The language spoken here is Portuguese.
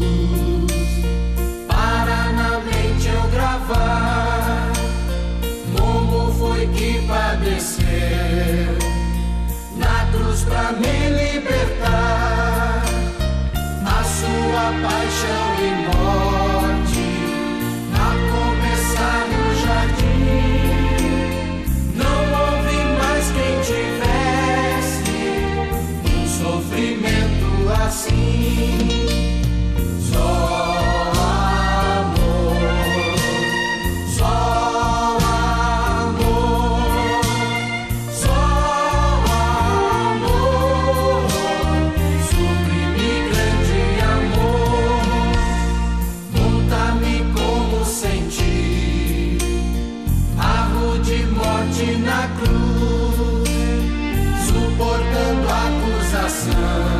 para na mente eu gravar como foi que padeceu na cruz pra me libertar. A sua paixão e morte a começar no jardim, não houve mais quem tivesse um sofrimento assim. Só amor, só amor, só amor, sublime grande amor. Conta-me como senti a rude morte na cruz, suportando a acusação